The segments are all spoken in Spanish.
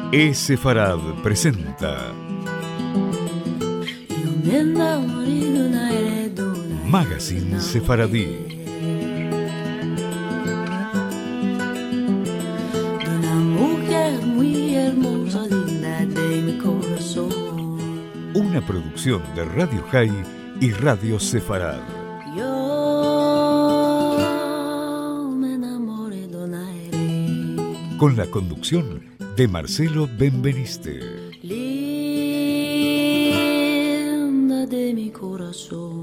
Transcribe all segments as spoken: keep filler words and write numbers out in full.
E-Sefarad presenta Magazine Sefaradí. Una producción de Radio High y Radio Sefarad. Con la conducción de Marcelo Benveniste. Linda de mi corazón.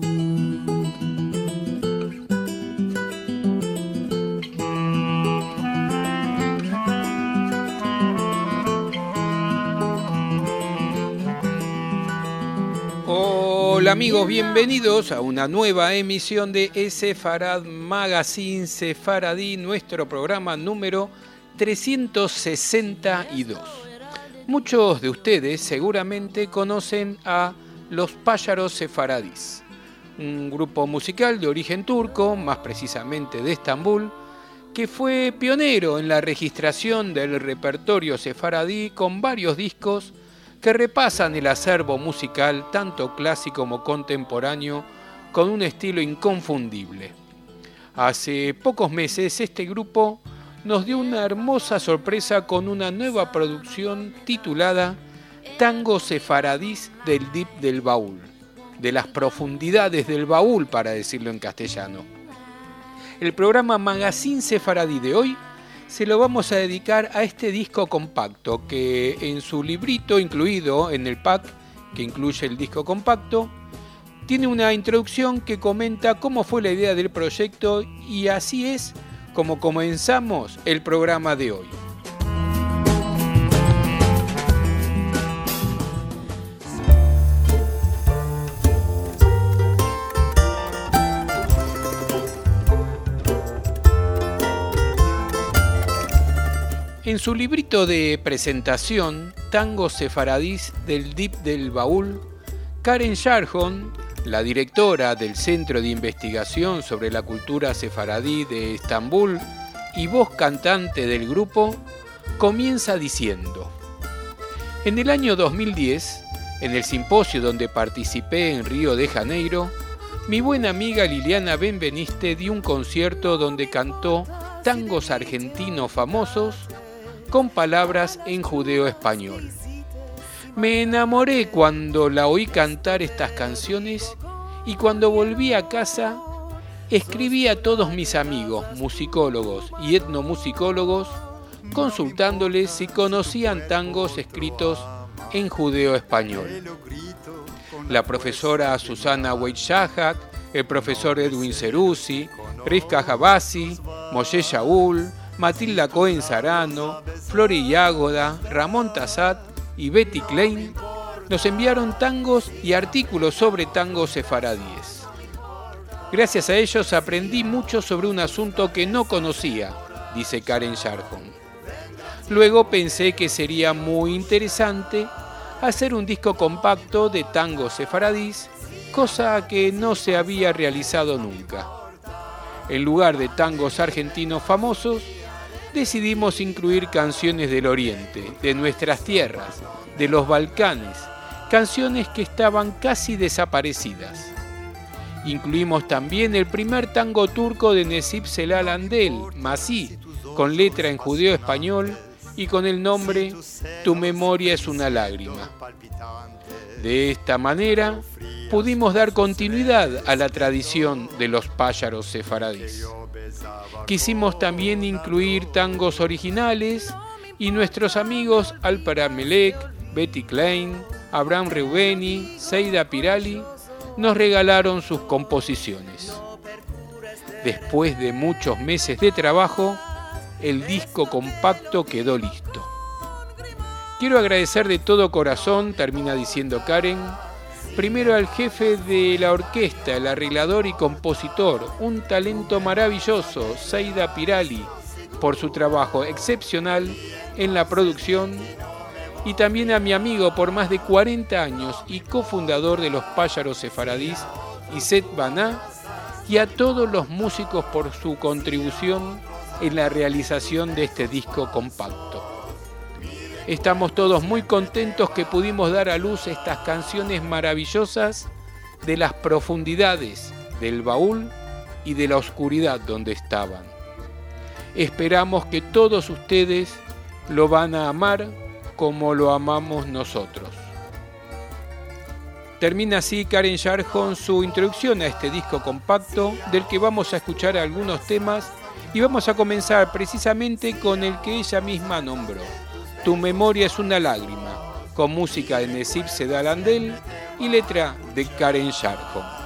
Hola amigos, bienvenidos a una nueva emisión de E-Sefarad Magazine Sefaradí, nuestro programa número trescientos sesenta y dos. Muchos de ustedes seguramente conocen a Los Pájaros Sefaradís, un grupo musical de origen turco, más precisamente de Estambul, que fue pionero en la registración del repertorio sefaradí con varios discos que repasan el acervo musical tanto clásico como contemporáneo con un estilo inconfundible. Hace pocos meses este grupo nos dio una hermosa sorpresa con una nueva producción titulada Tango Sefaradís del Deep del Baúl, de las profundidades del baúl, para decirlo en castellano. El programa Magazine Sefaradí de hoy se lo vamos a dedicar a este disco compacto que en su librito incluido en el pack que incluye el disco compacto tiene una introducción que comenta cómo fue la idea del proyecto, y así es como comenzamos el programa de hoy. En su librito de presentación, Tango Sefaradís del Deep del Baúl, Karen Jarjon, la directora del Centro de Investigación sobre la Cultura Sefaradí de Estambul y voz cantante del grupo, comienza diciendo: en el año dos mil diez, en el simposio donde participé en Río de Janeiro, mi buena amiga Liliana Benveniste dio un concierto donde cantó tangos argentinos famosos con palabras en judeo-español. Me enamoré cuando la oí cantar estas canciones y cuando volví a casa escribí a todos mis amigos musicólogos y etnomusicólogos consultándoles si conocían tangos escritos en judeo-español. La profesora Susana Weitshahak, el profesor Edwin Ceruzzi, Rivka Habasi, Moshe Shaul, Matilda Cohen Sarano, Flori Yagoda, Ramón Tassat y Betty Klein nos enviaron tangos y artículos sobre tangos sefaradíes. Gracias a ellos aprendí mucho sobre un asunto que no conocía, dice Karen Jarjon. Luego pensé que sería muy interesante hacer un disco compacto de tangos sefaradís, cosa que no se había realizado nunca. En lugar de tangos argentinos famosos, decidimos incluir canciones del Oriente, de nuestras tierras, de los Balcanes, canciones que estaban casi desaparecidas. Incluimos también el primer tango turco de Necip Celal Andel, Masí, con letra en judeo-español y con el nombre Tu memoria es una lágrima. De esta manera, pudimos dar continuidad a la tradición de los pájaros sefaradís. Quisimos también incluir tangos originales y nuestros amigos Alper Amelek, Betty Klein, Abraham Reubeni, Seida Pirali nos regalaron sus composiciones. Después de muchos meses de trabajo, el disco compacto quedó listo. Quiero agradecer de todo corazón, termina diciendo Karen, primero al jefe de la orquesta, el arreglador y compositor, un talento maravilloso, Seida Pirali, por su trabajo excepcional en la producción, y también a mi amigo por más de cuarenta años y cofundador de los Pájaros Sefaradís, Iset Baná, y a todos los músicos por su contribución en la realización de este disco compacto. Estamos todos muy contentos que pudimos dar a luz estas canciones maravillosas de las profundidades del baúl y de la oscuridad donde estaban. Esperamos que todos ustedes lo van a amar como lo amamos nosotros. Termina así Karen Sharjón su introducción a este disco compacto, del que vamos a escuchar algunos temas y vamos a comenzar precisamente con el que ella misma nombró. Tu memoria es una lágrima, con música de Necip Sedal Andel y letra de Karen Sharjón.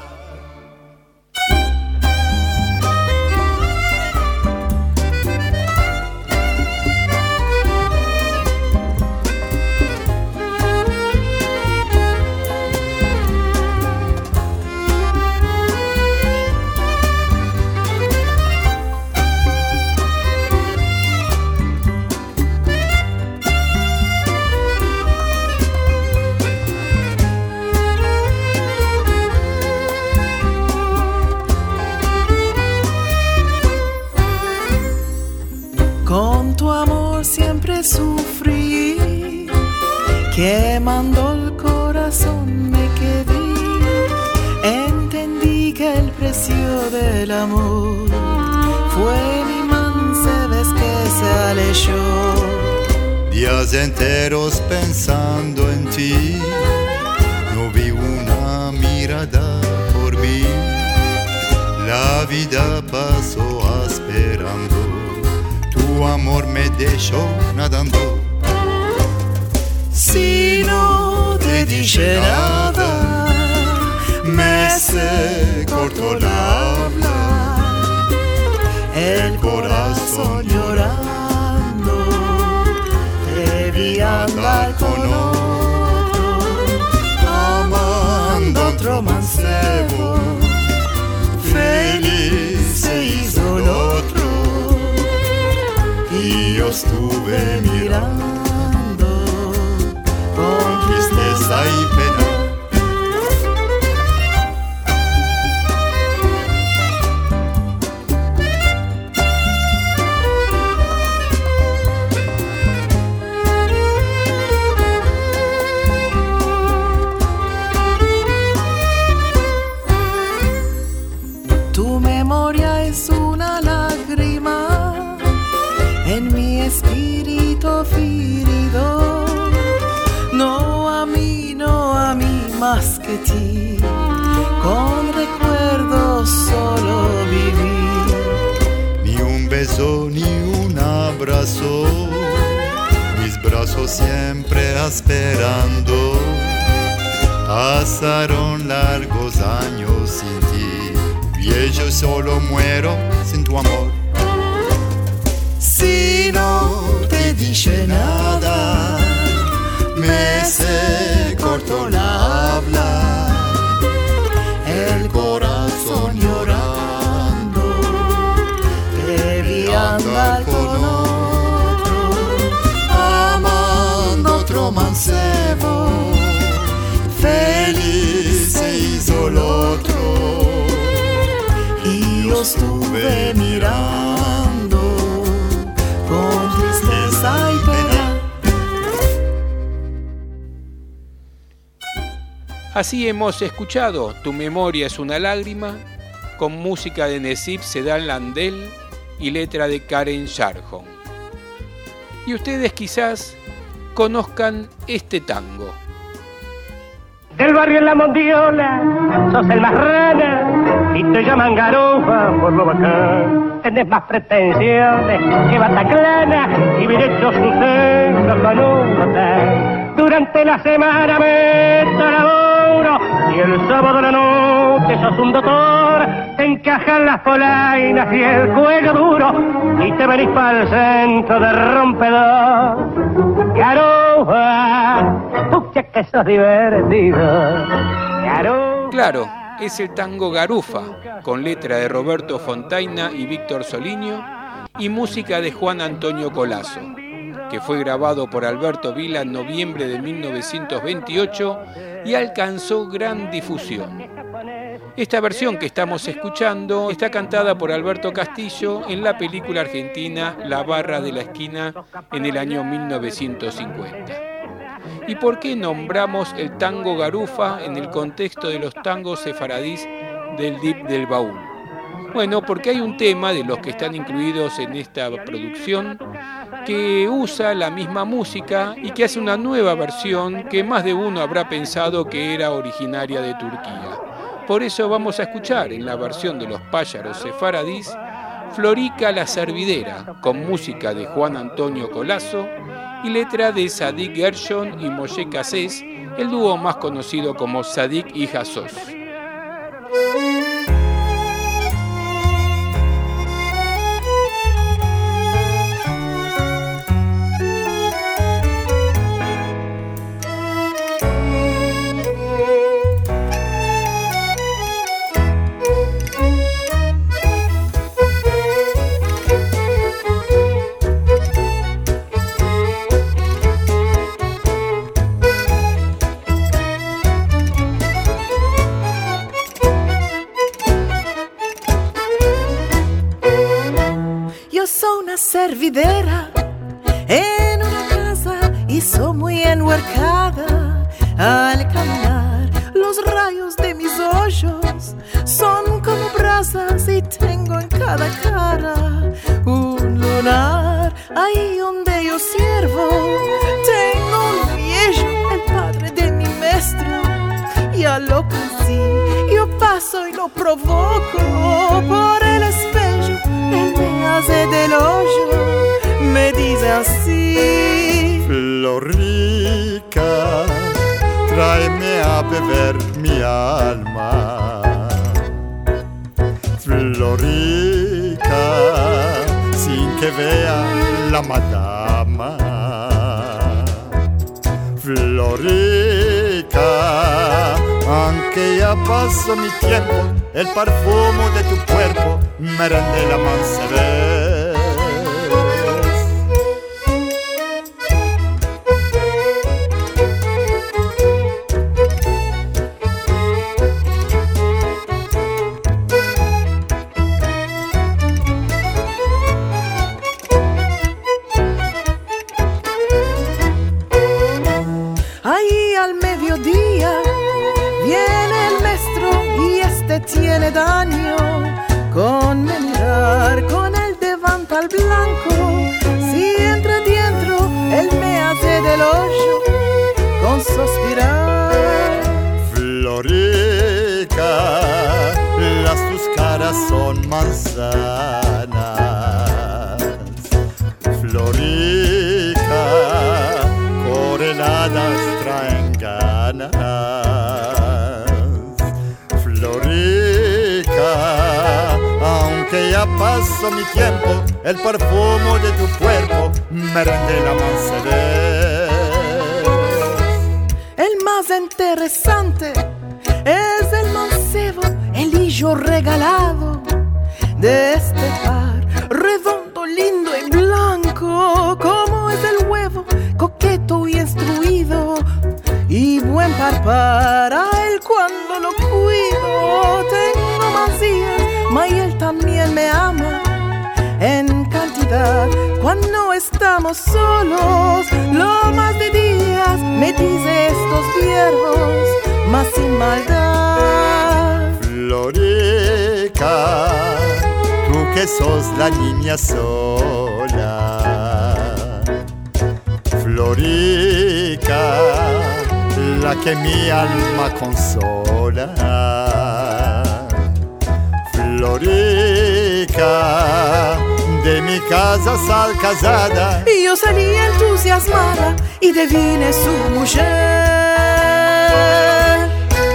Siempre sufrí, quemando el corazón me quedé. Entendí que el precio del amor fue mi mancebes que se alejó. Días enteros pensando en ti, no vi una mirada por mí. La vida pasó esperando, tu amor me dejó nadando. Si no te dije nada, me se cortó la habla, el corazón llorando, te vi andar con otro, amando otro mancebo, feliz se hizo el otro. Y yo estuve mirando con tristeza y pena. Tu memoria es una lágrima en mi espíritu ferido. No a mí, no a mí más que ti, con recuerdos solo viví. Ni un beso, ni un abrazo, mis brazos siempre esperando. Pasaron largos años sin ti, y yo solo muero sin tu amor. Si no te dije nada, me se cortó la habla, el corazón llorando, te vi andar con otro, amando otro mancebo, feliz se hizo el otro, y yo estuve mirando con tristeza y pena. Así hemos escuchado Tu memoria es una lágrima, con música de Necip Sedal Andel y letra de Karen Sharjón. Y ustedes quizás conozcan este tango. Del barrio en la Mondiola, sos el más rana y te llaman garufa por lo bacán. Tenés más pretensiones que Bataclana y bien hecho sus centros con un hotel. Durante la semana me laburo y el sábado a la noche sos un doctor. Te encajan las polainas y el cuello duro y te venís para el centro de rompedor. Garufa, pucha que sos divertido. Garufa. Claro, es el tango Garufa, con letra de Roberto Fontaina y Víctor Soliño y música de Juan Antonio Colazo, que fue grabado por Alberto Vila en noviembre de mil novecientos veintiocho y alcanzó gran difusión. Esta versión que estamos escuchando está cantada por Alberto Castillo en la película argentina La Barra de la Esquina en el año mil novecientos cincuenta. ¿Y por qué nombramos el tango garufa en el contexto de los tangos sefaradís del Dip del Baúl? Bueno, porque hay un tema de los que están incluidos en esta producción que usa la misma música y que hace una nueva versión que más de uno habrá pensado que era originaria de Turquía. Por eso vamos a escuchar en la versión de los pájaros sefaradís Florica la Servidera, con música de Juan Antonio Colazo y letra de Sadik Gershon y Moshe Kasés, el dúo más conocido como Sadik y Jassos. Servidera en una casa y soy muy enhuercada. Al caminar los rayos de mis ojos son como brasas y tengo en cada cara un lunar. Ahí donde yo sirvo tengo un viejo, el padre de mi maestro. Y a lo que sí yo paso y lo provoco por el espejo. Él me hace del hoyo, me dice así: Florica, tráeme a beber mi alma. Florica, sin que vea la madama. Florica, aunque ya pasó mi tiempo, el perfume de tu cuerpo me rende la mansebez. Ahí al mediodía viene el maestro y este tiene daño con me mirar, con el levanta al blanco. Si entra dentro, él me hace del hoyo con suspirar. Florica, las tus caras son manzanas. Florica, correladas traen ganas. Florica, aunque ya pasó mi tiempo, el perfume de tu cuerpo me rende la mansebez. El más interesante es el mancebo, el hillo regalado de este par, redondo, lindo y blanco, como es el huevo, coqueto y instruido, y buen par para él cuando lo cuido. Tengo más días, mas él también me ama en cantidad. Cuando estamos solos, lo más de días me dice estos verbos, más sin maldad. Florica, tú que sos la niña sola. Florica, la que mi alma consola. Florica, de mi casa sal casada. Y yo salí entusiasmada y devine su mujer.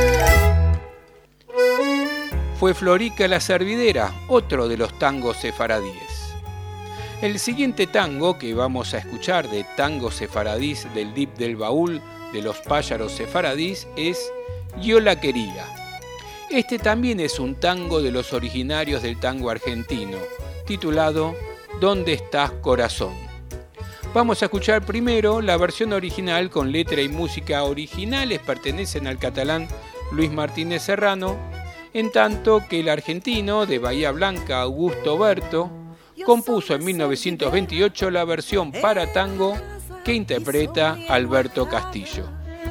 Fue Florica la Servidera, otro de los tangos sefaradíes. El siguiente tango que vamos a escuchar de tangos sefaradís del Dip del Baúl de los pájaros sefaradís es Yo la quería. Este también es un tango de los originarios del tango argentino, titulado ¿Dónde estás, corazón? Vamos a escuchar primero la versión original con letra y música originales, pertenecen al catalán Luis Martínez Serrano, en tanto que el argentino de Bahía Blanca, Augusto Berto, compuso en mil novecientos veintiocho la versión para tango que interpreta Alberto Castillo.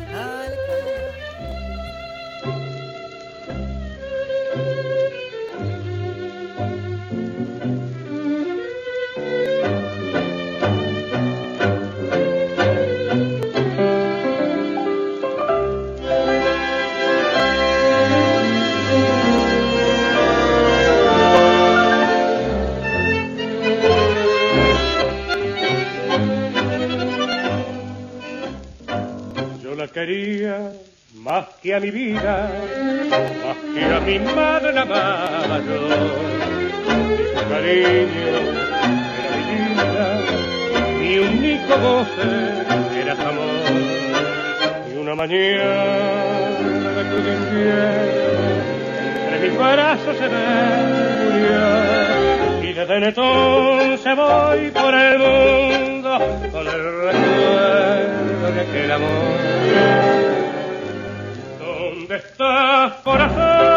Quería más que a mi vida, más que a mi madre la mayor. Y su cariño era mi vida, mi único goce era su amor. Y una mañana de cruz invierno, entre mis brazos se me murió. Y desde entonces voy por el mundo con el recuerdo de aquel amor. ¿Dónde estás, corazón?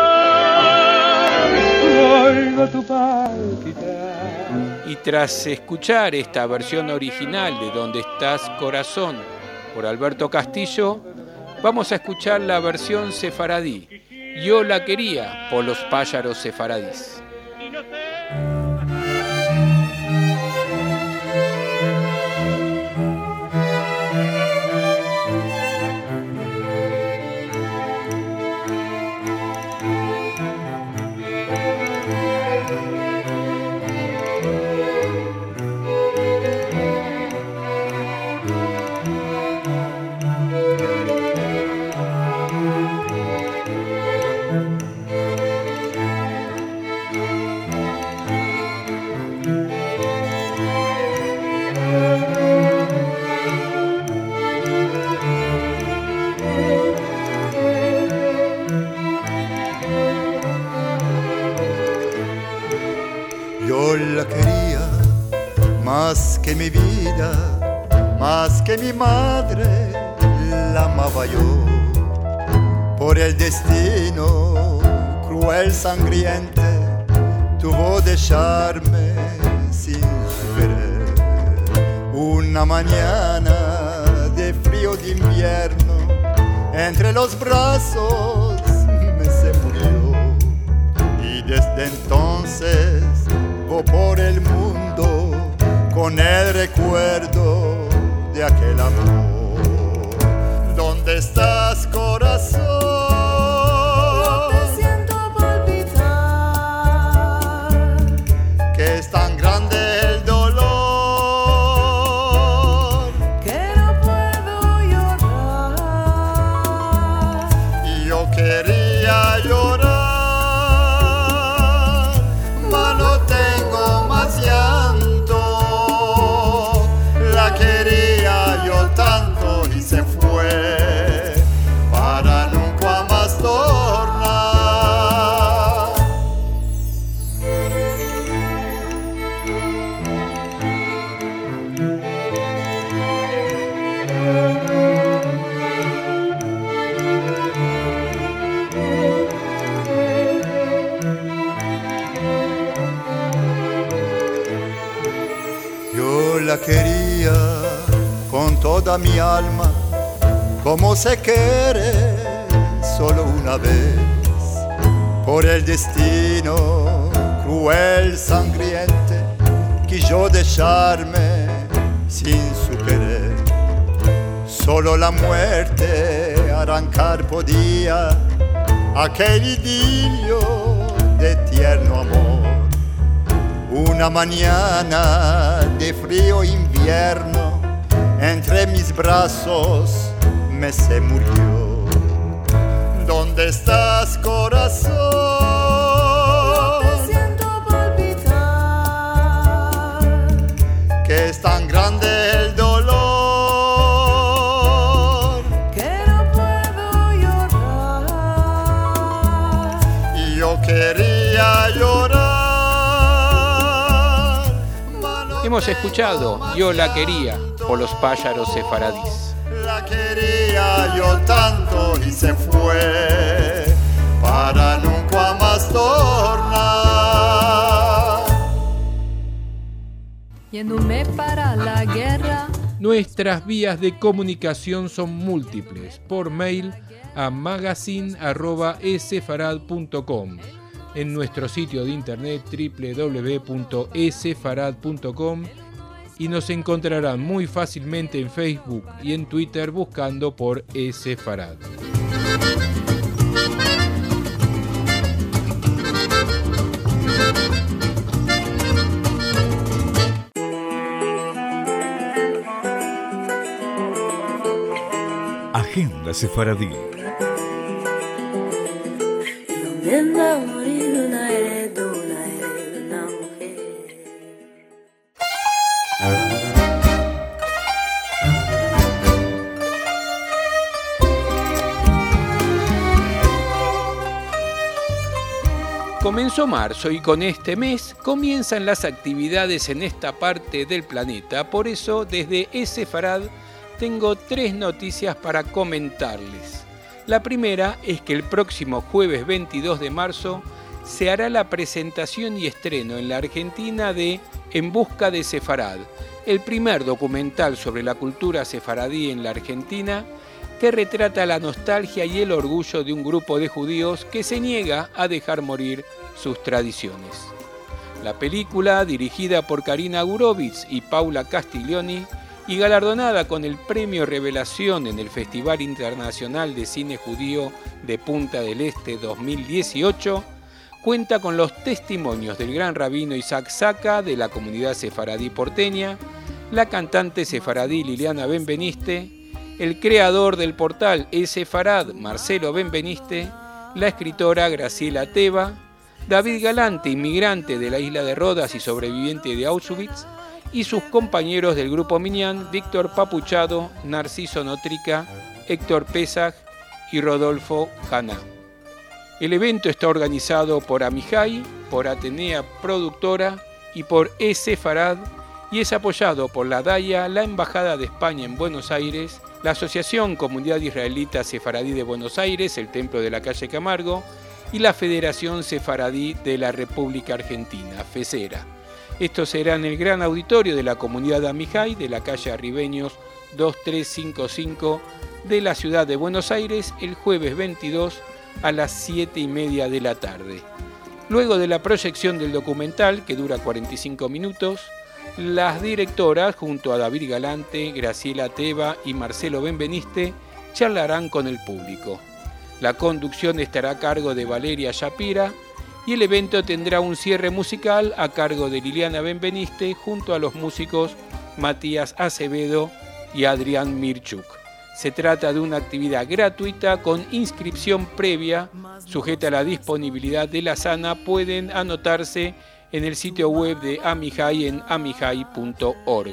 Oigo tu palpitar. Y tras escuchar esta versión original de ¿Dónde estás, corazón? Por Alberto Castillo, vamos a escuchar la versión sefaradí, Yo la quería, por los pájaros sefaradís. Más que mi vida, más que mi madre, la amaba yo. Por el destino cruel, sangriente, tuvo de echarme sin su querer. Una mañana de frío de invierno, entre los brazos me se murió. Y desde entonces voy por el mundo con el recuerdo de aquel amor. ¿Dónde estás, corazón? Yo te siento palpitar. Que es tan grande el dolor que no puedo llorar. y yo quería llorar, mas no tengo más llanto. La quería yo tanto y se fue para nunca más tornar. Yo la quería con toda mi alma, como se quiere solo una vez. Por el destino cruel, sangriente, quiso dejarme sin su querer. Solo la muerte arrancar podía aquel idilio de tierno amor. Una mañana de frío invierno, entre mis brazos me se murió. ¿Dónde estás, corazón? Yo te siento palpitar. Que es tan grande el dolor Que no puedo llorar. y yo quería llorar. Hemos escuchado Yo la quería por los pájaros sefaradís. La quería yo tanto y se fue para nunca jamás tornar. Yéndome para la guerra. Nuestras vías de comunicación son múltiples. Por mail a magazine arroba esefarad punto com, en nuestro sitio de internet doble u doble u doble u punto esefarad punto com, y nos encontrarán muy fácilmente en Facebook y en Twitter buscando por Esefarad. Agenda Sefaradí. Comenzó marzo y con este mes comienzan las actividades en esta parte del planeta. Por eso, desde Esefarad tengo tres noticias para comentarles. La primera es que el próximo jueves veintidós de marzo se hará la presentación y estreno en la Argentina de En Busca de Sefarad, el primer documental sobre la cultura sefaradí en la Argentina, que retrata la nostalgia y el orgullo de un grupo de judíos que se niega a dejar morir sus tradiciones. La película, dirigida por Karina Gurowitz y Paula Castiglioni y galardonada con el Premio Revelación en el Festival Internacional de Cine Judío de Punta del Este dos mil dieciocho, cuenta con los testimonios del gran rabino Isaac Saka de la comunidad sefaradí porteña, la cantante sefaradí Liliana Benveniste, el creador del portal Esefarad, Marcelo Benveniste, la escritora Graciela Teva, David Galante, inmigrante de la isla de Rodas y sobreviviente de Auschwitz, y sus compañeros del grupo Minyan, Víctor Papuchado, Narciso Notrica, Héctor Pesaj y Rodolfo Haná. El evento está organizado por Amihai, por Atenea Productora y por Esefarad, y es apoyado por la DAIA, la Embajada de España en Buenos Aires, la Asociación Comunidad Israelita Sefaradí de Buenos Aires, el Templo de la Calle Camargo, y la Federación Sefaradí de la República Argentina, FESERA. Esto será en el gran auditorio de la comunidad Amihai de la calle Arribeños dos tres cinco cinco de la ciudad de Buenos Aires el jueves veintidós a las siete y media de la tarde. Luego de la proyección del documental, que dura cuarenta y cinco minutos, las directoras, junto a David Galante, Graciela Teva y Marcelo Benveniste, charlarán con el público. La conducción estará a cargo de Valeria Shapira y el evento tendrá un cierre musical a cargo de Liliana Benveniste junto a los músicos Matías Acevedo y Adrián Mirchuk. Se trata de una actividad gratuita con inscripción previa, sujeta a la disponibilidad de la SANA. Pueden anotarse en el sitio web de Amihai en amihai punto org.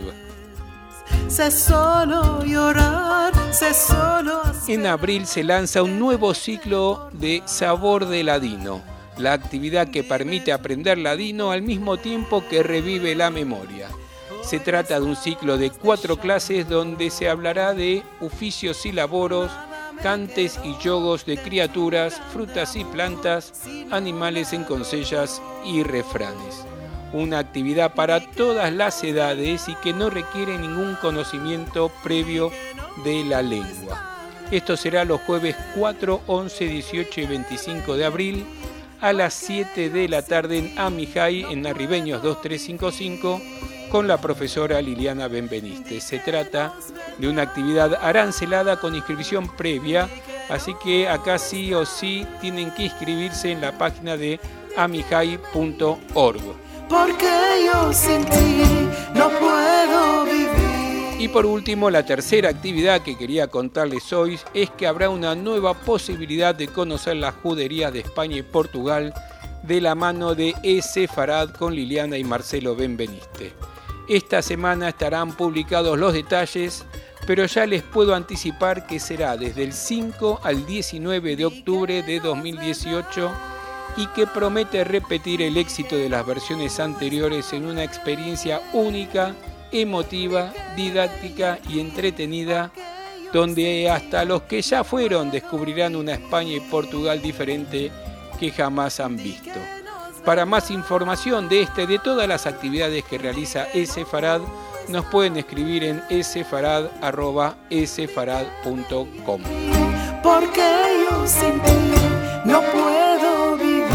Sé solo llorar, sé solo hacer... En abril se lanza un nuevo ciclo de Sabor de Ladino, la actividad que permite aprender ladino al mismo tiempo que revive la memoria. Se trata de un ciclo de cuatro clases donde se hablará de oficios y laboros, cantes y yogos de criaturas, frutas y plantas, animales en consellas y refranes. Una actividad para todas las edades y que no requiere ningún conocimiento previo de la lengua. Esto será los jueves cuatro, once, dieciocho y veinticinco de abril a las siete de la tarde en Amihai, en Arribeños dos tres cinco cinco, con la profesora Liliana Benveniste. Se trata de una actividad arancelada con inscripción previa, así que acá sí o sí tienen que inscribirse en la página de amihai punto org. Porque yo sin ti no puedo vivir. Y por último, la tercera actividad que quería contarles hoy es que habrá una nueva posibilidad de conocer las juderías de España y Portugal de la mano de Esefarad con Liliana y Marcelo Benveniste. Esta semana estarán publicados los detalles, pero ya les puedo anticipar que será desde el cinco al diecinueve de octubre de dos mil dieciocho y que promete repetir el éxito de las versiones anteriores en una experiencia única, emotiva, didáctica y entretenida, donde hasta los que ya fueron descubrirán una España y Portugal diferente que jamás han visto. Para más información de este y de todas las actividades que realiza Sefarad, nos pueden escribir en sefarad arroba sefarad punto com. Porque yo sin ti no puedo vivir.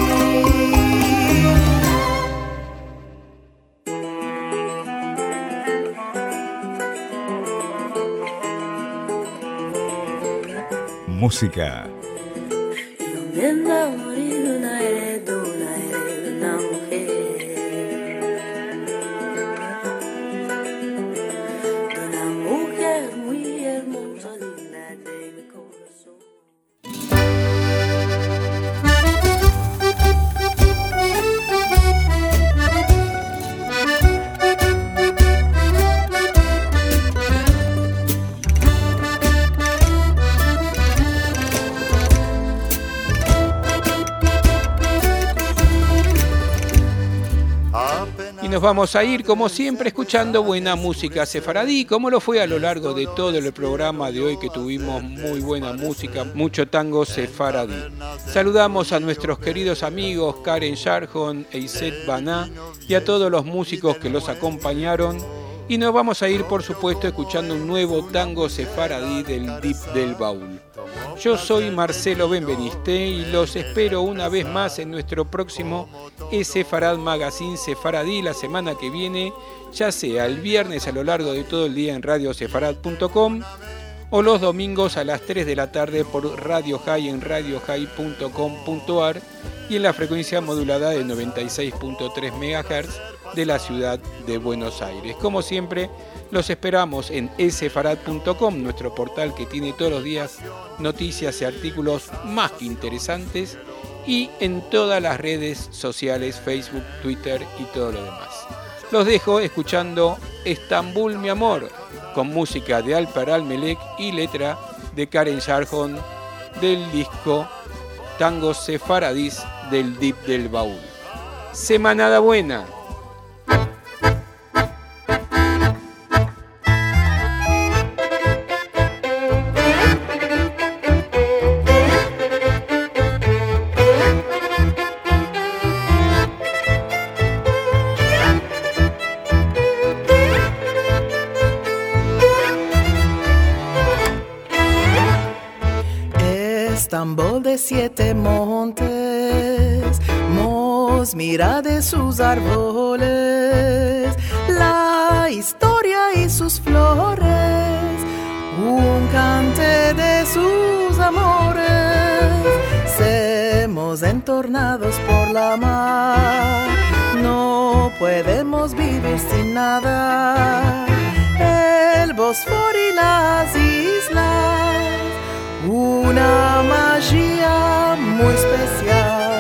Música. Me enamoré de una heredona, de una mujer, de una mujer muy hermosa, linda de mi corazón. Y nos vamos a ir, como siempre, escuchando buena música sefaradí, como lo fue a lo largo de todo el programa de hoy, que tuvimos muy buena música, mucho tango sefaradí. Saludamos a nuestros queridos amigos Karen Sharjon e Iset Baná y a todos los músicos que los acompañaron. Y nos vamos a ir, por supuesto, escuchando un nuevo tango sefaradí del Dip del Baúl. Yo soy Marcelo Benveniste y los espero una vez más en nuestro próximo Sefarad Magazine Sefaradí la semana que viene, ya sea el viernes a lo largo de todo el día en radio sefarad punto com o los domingos a las tres de la tarde por Radio High en radio high punto com punto ar y en la frecuencia modulada de noventa y seis punto tres megahertz de la ciudad de Buenos Aires. Como siempre, los esperamos en sefarad punto com, nuestro portal que tiene todos los días noticias y artículos más que interesantes, y en todas las redes sociales, Facebook, Twitter y todo lo demás. Los dejo escuchando Estambul, mi amor, con música de Alper Almelek y letra de Karen Sharjon del disco Tango Sefaradís del Dip del Baúl. Semanada buena. Estambul de siete montes, Mos mira de sus árboles, la historia y sus flores, un cante de sus amores. Semos entornados por la mar, no podemos vivir sin nada. El Bósforo y las islas, una magia muy especial.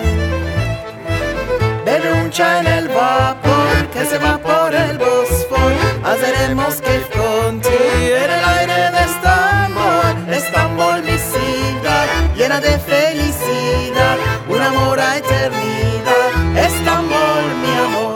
Bebe un chai en el vapor que se va por el Bósforo. Haremos que contigo en el aire de Estambul. Estambul, mi ciudad llena de felicidad, un amor a eternidad. Estambul, mi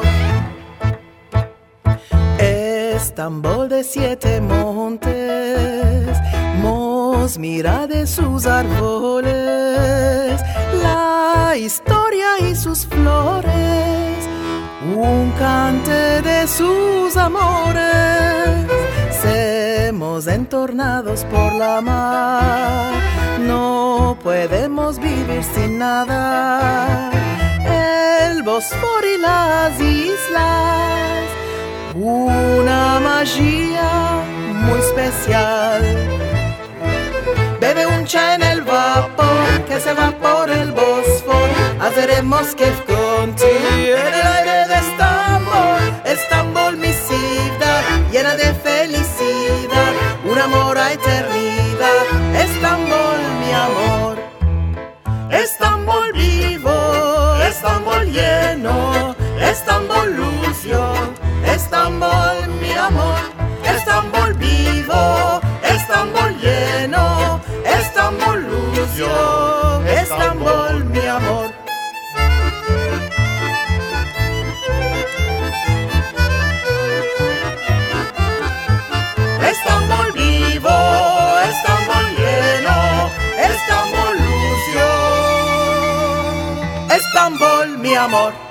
amor. Estambul de siete montes, Mos mira de sus árboles, la historia y sus flores, un cante de sus amores. Semos entornados por la mar, no podemos vivir sin nada. El Bósforo y las islas, una magia muy especial. Bebe un chai en el vapor que se va por el Bósforo. Haremos que contigo en el aire de Estambul. Estambul, mi ciudad llena de felicidad, un amor a eternidad. Estambul, mi amor. Estambul vivo, Estambul lleno, Estambul lucio, Estambul, mi amor. Estambul vivo, Estambul lleno, Estambul lucio, Estambul, mi amor. amor.